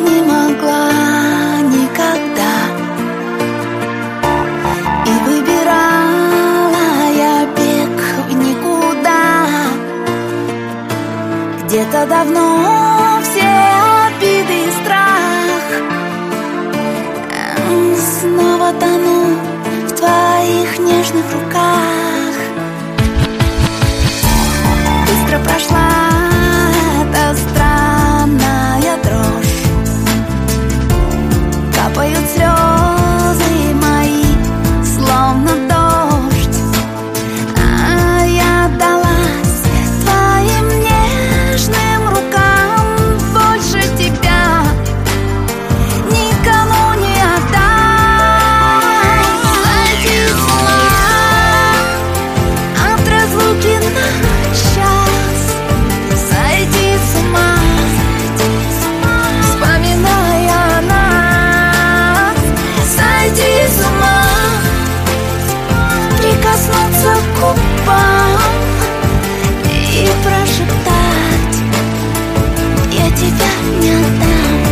не могла никогда. И выбирала я бег в никуда. Где-то давно все обиды и страх. Снова тону в твоих нежных руках. Быстро прошла эта странная дрожь. Капают слезы мои, словно дождь. А я отдалась твоим нежным рукам. Больше тебя никому не отдам. Сойти с ума от разлуки на час. Сойти с ума, вспоминая нас. Сойти с ума, прикоснуться к губам и прошептать: я тебя не отдам.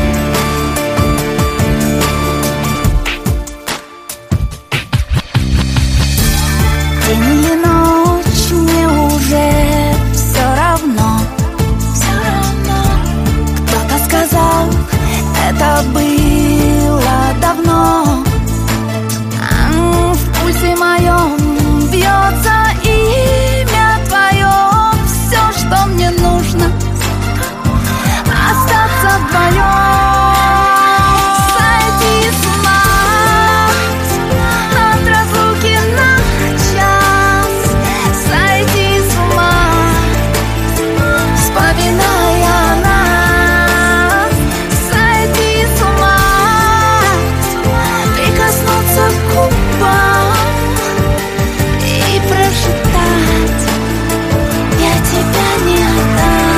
День или ночь, мне уже все равно. Все равно. Кто-то сказал, это было давно. В пульсе моем бьется имя твое. Все, что мне нужно, остаться вдвоем. Сойти с ума от разлуки на час. Сойти с ума, вспоминая нас. Сойти с ума, прикоснуться к губам и прошептать: я тебя не отдам.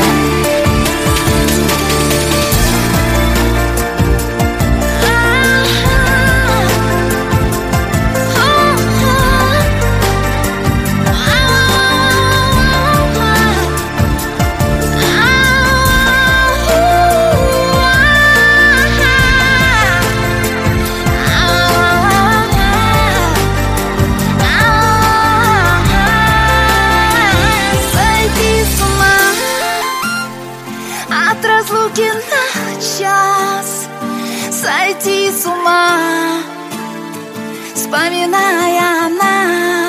Сойти с ума от разлуки на час. Сойти с ума, вспоминая нас.